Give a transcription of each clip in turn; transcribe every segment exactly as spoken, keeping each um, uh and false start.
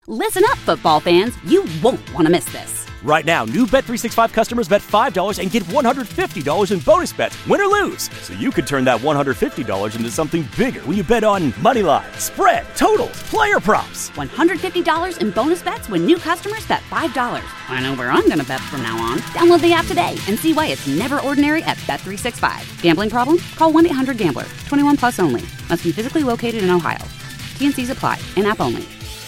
Listen up, football fans. You won't want to miss this. Right now, new Bet three sixty-five customers bet five dollars and get one hundred fifty dollars in bonus bets, win or lose. So you could turn that one hundred fifty dollars into something bigger when you bet on money line, spread, totals, player props. one hundred fifty dollars in bonus bets when new customers bet five dollars. I know where I'm going to bet from now on. Download the app today and see why it's never ordinary at Bet three sixty-five. Gambling problem? Call one eight hundred gambler. twenty-one plus only. Must be physically located in Ohio. T N Cs apply. In-app only.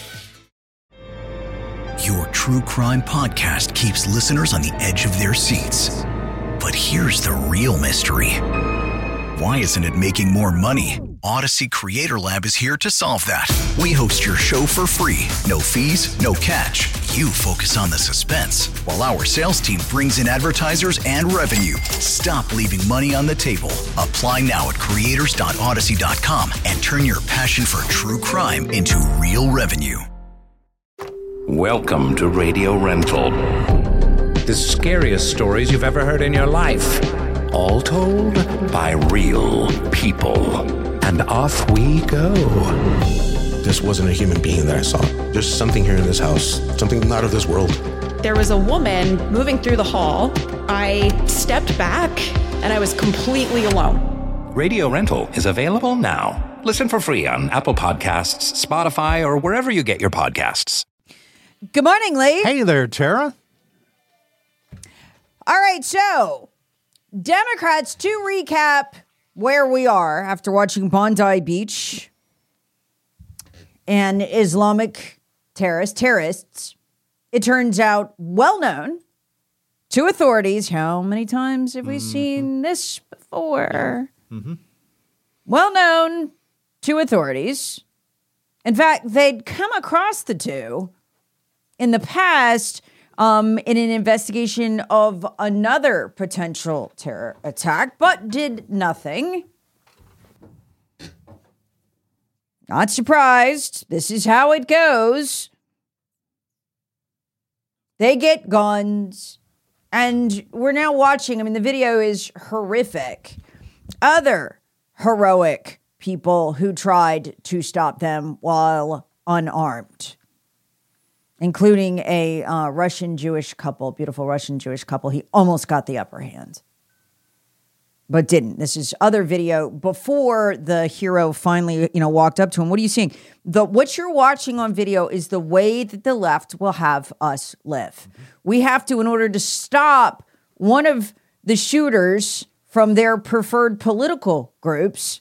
Your true crime podcast keeps listeners on the edge of their seats. But here's the real mystery. Why isn't it making more money? Odyssey Creator Lab is here to solve that. We host your show for free. No fees, no catch. You focus on the suspense, while our sales team brings in advertisers and revenue. Stop leaving money on the table. Apply now at creators dot odyssey dot com and turn your passion for true crime into real revenue. Welcome to Radio Rental. The scariest stories you've ever heard in your life. All told by real people. And off we go. This wasn't a human being that I saw. There's something here in this house. Something not of this world. There was a woman moving through the hall. I stepped back and I was completely alone. Radio Rental is available now. Listen for free on Apple Podcasts, Spotify, or wherever you get your podcasts. Good morning, Lee. Hey there, Tara. All right, so Democrats, to recap where we are after watching Bondi Beach and Islamic terrorists, terrorists, it turns out well known to authorities. How many times have we mm-hmm. seen this before? Mm-hmm. Well known to authorities. In fact, they'd come across the two in the past, um, in an investigation of another potential terror attack, but did nothing. Not surprised. This is how it goes. They get guns, and we're now watching. I mean, the video is horrific. Other heroic people who tried to stop them while unarmed, including a uh, Russian Jewish couple, beautiful Russian Jewish couple. He almost got the upper hand, but didn't. This is other video before the hero finally, you know, walked up to him. What are you seeing? The what you're watching on video is the way that the left will have us live. We have to, in order to stop one of the shooters from their preferred political groups,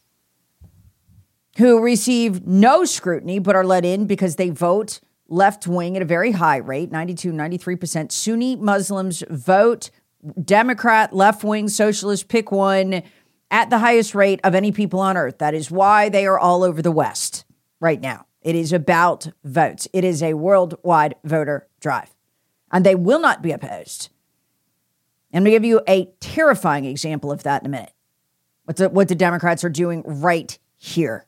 who receive no scrutiny but are let in because they vote left wing at a very high rate, ninety-two, ninety-three percent. Sunni Muslims vote Democrat, left wing, socialist, pick one, at the highest rate of any people on earth. That is why they are all over the West right now. It is about votes. It is a worldwide voter drive, and they will not be opposed. I'm going to give you a terrifying example of that in a minute. What the, what the Democrats are doing right here.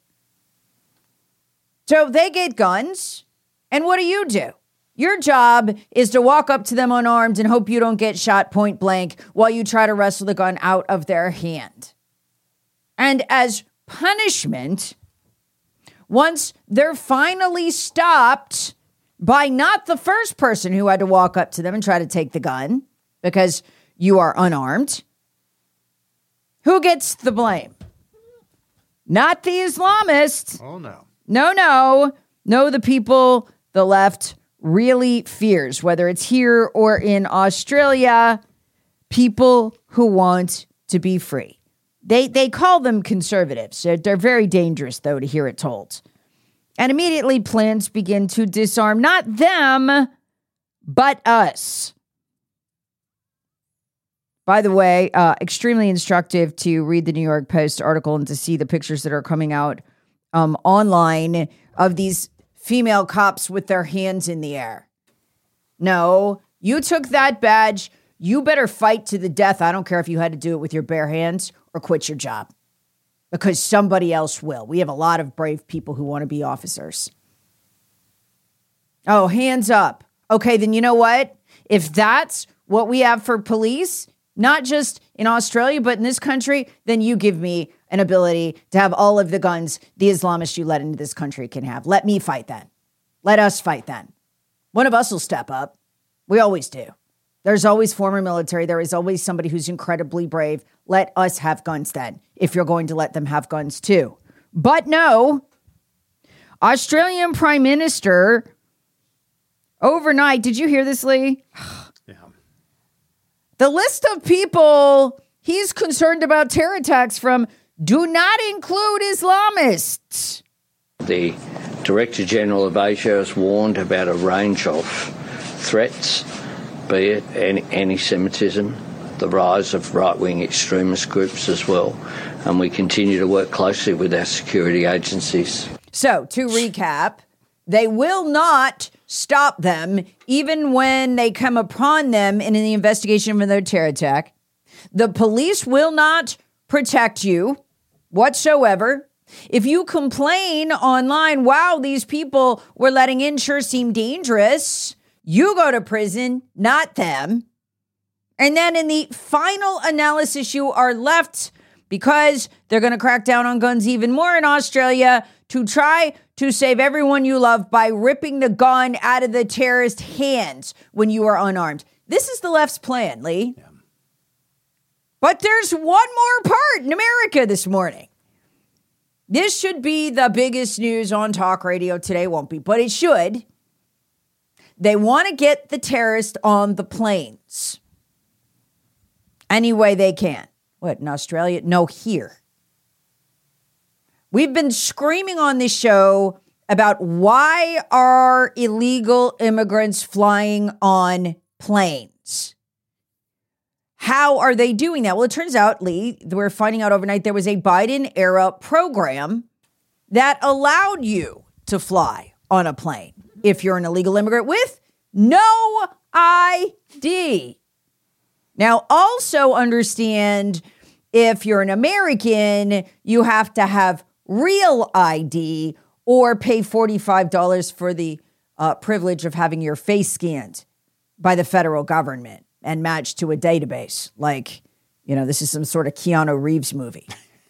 So they get guns. And what do you do? Your job is to walk up to them unarmed and hope you don't get shot point blank while you try to wrestle the gun out of their hand. And as punishment, once they're finally stopped by not the first person who had to walk up to them and try to take the gun because you are unarmed, who gets the blame? Not the Islamists. Oh, no. No, no. No, the people the left really fears, whether it's here or in Australia, people who want to be free. They they call them conservatives. They're, they're very dangerous, though, to hear it told. And immediately plans begin to disarm not them, but us. By the way, uh, extremely instructive to read the New York Post article and to see the pictures that are coming out um, online of these female cops with their hands in the air. No, you took that badge. You better fight to the death. I don't care if you had to do it with your bare hands or quit your job, because somebody else will. We have a lot of brave people who want to be officers. Oh, hands up. Okay, then you know what? If that's what we have for police, not just in Australia, but in this country, then you give me an ability to have all of the guns the Islamists you let into this country can have. Let me fight that. Let us fight then. One of us will step up. We always do. There's always former military. There is always somebody who's incredibly brave. Let us have guns then, if you're going to let them have guns too. But no, Australian Prime Minister overnight, did you hear this, Lee? Yeah. The list of people he's concerned about terror attacks from do not include Islamists. The Director General of Asia has warned about a range of threats, be it anti-Semitism, the rise of right-wing extremist groups as well, and we continue to work closely with our security agencies. So, to recap, they will not stop them even when they come upon them in the investigation of their terror attack. The police will not protect you whatsoever. If you complain online, wow, these people we're letting in sure seem dangerous, you go to prison, not them. And then in the final analysis, you are left because they're going to crack down on guns even more in Australia to try to save everyone you love by ripping the gun out of the terrorist hands when you are unarmed. This is the left's plan, Lee. Yeah. But there's one more part in America this morning. This should be the biggest news on talk radio today. Won't be, but it should. They want to get the terrorist on the planes any way they can. What, in Australia? No, here. We've been screaming on this show about why are illegal immigrants flying on planes? How are they doing that? Well, it turns out, Lee, we're finding out overnight there was a Biden-era program that allowed you to fly on a plane if you're an illegal immigrant with no I D. Now, also understand if you're an American, you have to have real I D or pay forty-five dollars for the uh, privilege of having your face scanned by the federal government and matched to a database. Like, you know, this is some sort of Keanu Reeves movie.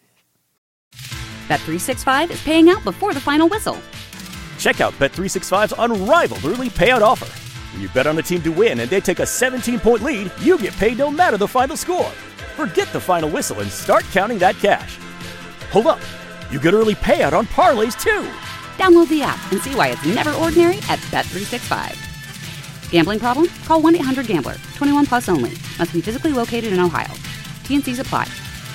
Bet three sixty-five is paying out before the final whistle. Check out Bet three sixty-five's unrivaled early payout offer. When you bet on a team to win and they take a seventeen-point lead, you get paid no matter the final score. Forget the final whistle and start counting that cash. Hold up. You get early payout on parlays, too. Download the app and see why it's never ordinary at Bet three sixty-five. Gambling problem? Call one eight hundred gambler. twenty-one plus only. Must be physically located in Ohio. T N Cs apply.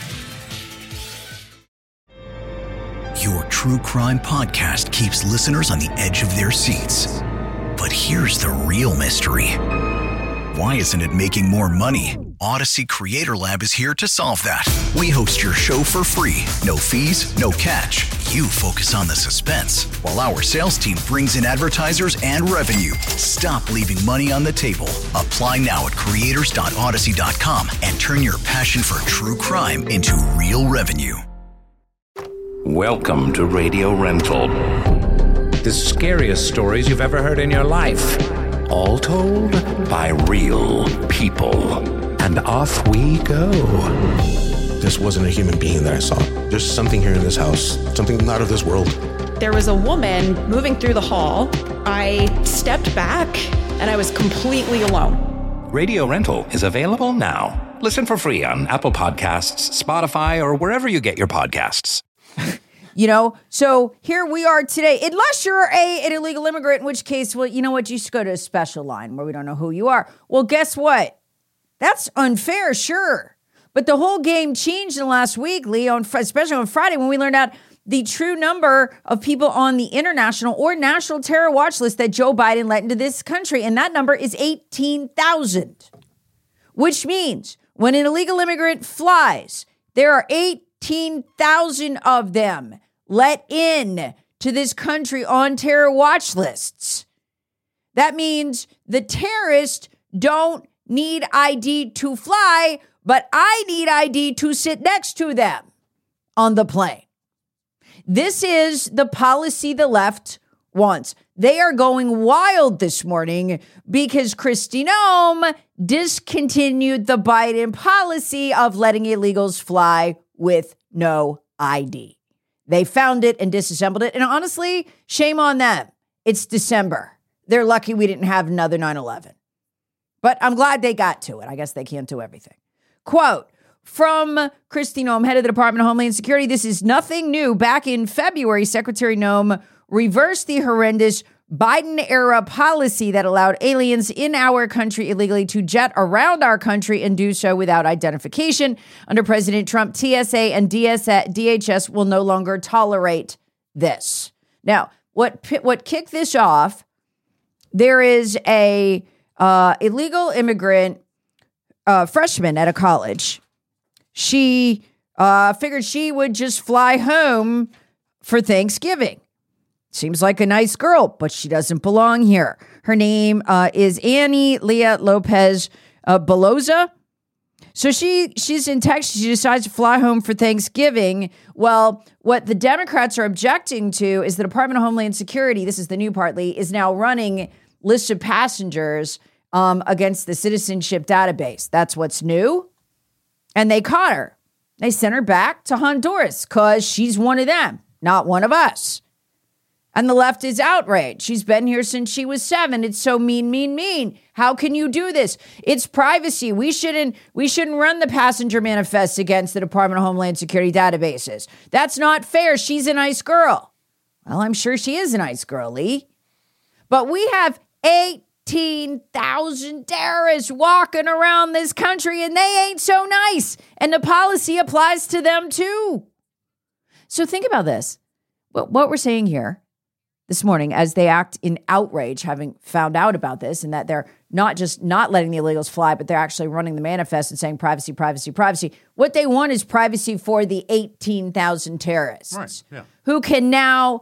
Your true crime podcast keeps listeners on the edge of their seats. But here's the real mystery. Why isn't it making more money? Odyssey Creator Lab is here to solve that. We host your show for free. No fees, no catch. You focus on the suspense, while our sales team brings in advertisers and revenue. Stop leaving money on the table. Apply now at creators dot odyssey dot com and turn your passion for true crime into real revenue. Welcome to Radio Rental. The scariest stories you've ever heard in your life. All told by real people. And off we go. This wasn't a human being that I saw. There's something here in this house, something not of this world. There was a woman moving through the hall. I stepped back and I was completely alone. Radio Rental is available now. Listen for free on Apple Podcasts, Spotify, or wherever you get your podcasts. You know, so here we are today. Unless you're a an illegal immigrant, in which case, well, you know what? You just go to a special line where we don't know who you are. Well, guess what? That's unfair, sure. But the whole game changed in the last week, Lee, on, especially on Friday when we learned out the true number of people on the international or national terror watch list that Joe Biden let into this country. And that number is eighteen thousand, which means when an illegal immigrant flies, there are eighteen thousand of them let in to this country on terror watch lists. That means the terrorists don't need I D to fly, but I need I D to sit next to them on the plane. This is the policy the left wants. They are going wild this morning because Kristi Noem discontinued the Biden policy of letting illegals fly with no I D. They found it and disassembled it. And honestly, shame on them. It's December. They're lucky we didn't have another nine eleven. But I'm glad they got to it. I guess they can't do everything. Quote, from Kristi Noem, head of the Department of Homeland Security, this is nothing new. Back in February, Secretary Noem reversed the horrendous Biden-era policy that allowed aliens in our country illegally to jet around our country and do so without identification. Under President Trump, T S A and D H S will no longer tolerate this. Now, what what kicked this off, there is a uh, illegal immigrant uh, freshman at a college. She uh, figured she would just fly home for Thanksgiving. Seems like a nice girl, but she doesn't belong here. Her name uh, is Annie Leah Lopez uh, Beloza. So she she's in Texas. She decides to fly home for Thanksgiving. Well, what the Democrats are objecting to is the Department of Homeland Security, this is the new part, Lee, is now running lists of passengers um, against the citizenship database. That's what's new. And they caught her. They sent her back to Honduras because she's one of them, not one of us. And the left is outraged. She's been here since she was seven. It's so mean, mean, mean. How can you do this? It's privacy. We shouldn't, we shouldn't run the passenger manifests against the Department of Homeland Security databases. That's not fair. She's a nice girl. Well, I'm sure she is a nice girl, Lee. But we have eighteen thousand terrorists walking around this country, and they ain't so nice. And the policy applies to them too. So think about this. What, what we're saying here this morning, as they act in outrage, having found out about this, and that they're not just not letting the illegals fly, but they're actually running the manifest and saying privacy, privacy, privacy. What they want is privacy for the eighteen thousand terrorists right, yeah. who can now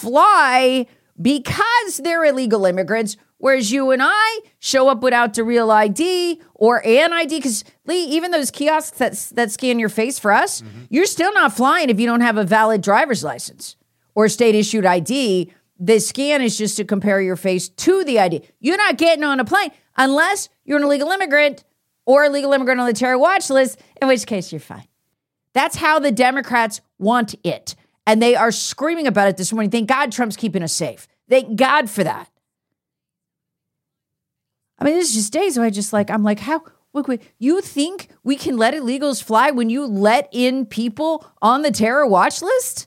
fly because they're illegal immigrants, whereas you and I show up without the real I D or an I D. Because, Lee, even those kiosks that, that scan your face for us, mm-hmm. you're still not flying if you don't have a valid driver's license or state-issued I D. The scan is just to compare your face to the I D. You're not getting on a plane unless you're an illegal immigrant or a legal immigrant on the terror watch list, in which case you're fine. That's how the Democrats want it. And they are screaming about it this morning. Thank God Trump's keeping us safe. Thank God for that. I mean, this is just days where I just like, I'm like, how, look, wait, you think we can let illegals fly when you let in people on the terror watch list?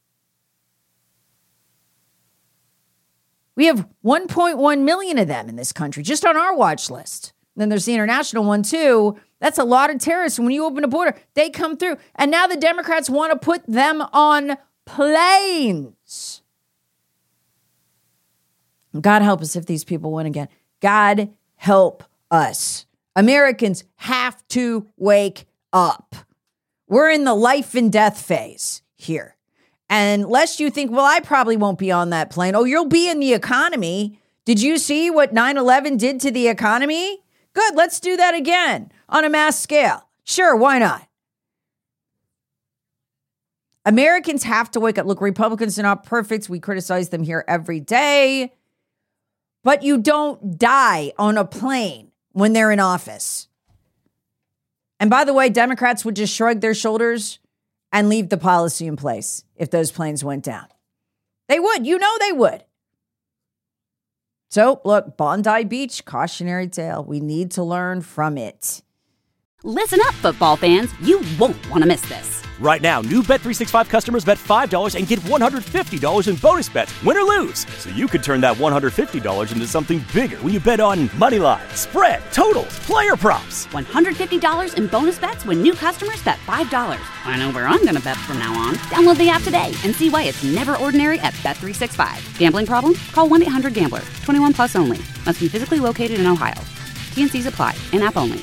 We have one point one million of them in this country, just on our watch list. And then there's the international one, too. That's a lot of terrorists. When you open a border, they come through. And now the Democrats want to put them on planes. God help us if these people win again. God help us. Americans have to wake up. We're in the life and death phase here. And lest you think, well, I probably won't be on that plane. Oh, you'll be in the economy. Did you see what nine eleven did to the economy? Good, let's do that again on a mass scale. Sure, why not? Americans have to wake up. Look, Republicans are not perfect. We criticize them here every day. But you don't die on a plane when they're in office. And by the way, Democrats would just shrug their shoulders and leave the policy in place if those planes went down. They would. You know they would. So, look, Bondi Beach, cautionary tale. We need to learn from it. Listen up, football fans. You won't want to miss this. Right now, new Bet three sixty-five customers bet five dollars and get one hundred fifty dollars in bonus bets, win or lose. So you could turn that one hundred fifty dollars into something bigger when you bet on money line, spread, totals, player props. one hundred fifty dollars in bonus bets when new customers bet five dollars. I know where I'm going to bet from now on. Download the app today and see why it's never ordinary at Bet three sixty-five. Gambling problem? Call one eight hundred gambler. twenty-one plus only. Must be physically located in Ohio. T and C's apply. In-app only.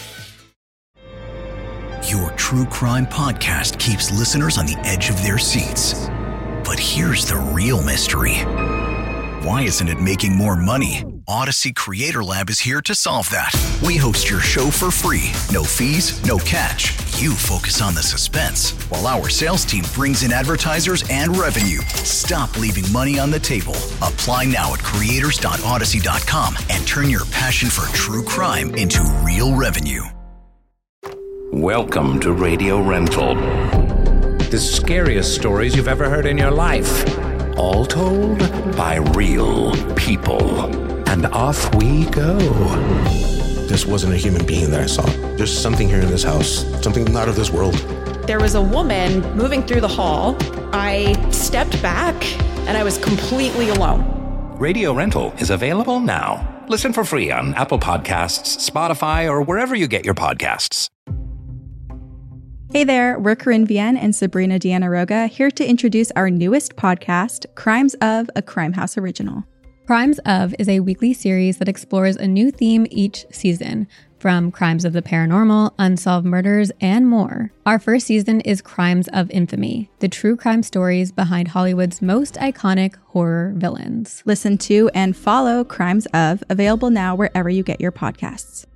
Your true crime podcast keeps listeners on the edge of their seats. But here's the real mystery. Why isn't it making more money? Odyssey Creator Lab is here to solve that. We host your show for free. No fees, no catch. You focus on the suspense, while our sales team brings in advertisers and revenue. Stop leaving money on the table. Apply now at creators dot odyssey dot com and turn your passion for true crime into real revenue. Welcome to Radio Rental. The scariest stories you've ever heard in your life. All told by real people. And off we go. This wasn't a human being that I saw. There's something here in this house, something not of this world. There was a woman moving through the hall. I stepped back and I was completely alone. Radio Rental is available now. Listen for free on Apple Podcasts, Spotify, or wherever you get your podcasts. Hey there, we're Corinne Vienne and Sabrina Diana-Roga here to introduce our newest podcast, Crimes of, a Crime House original. Crimes of is a weekly series that explores a new theme each season, from crimes of the paranormal, unsolved murders, and more. Our first season is Crimes of Infamy, the true crime stories behind Hollywood's most iconic horror villains. Listen to and follow Crimes of, available now wherever you get your podcasts.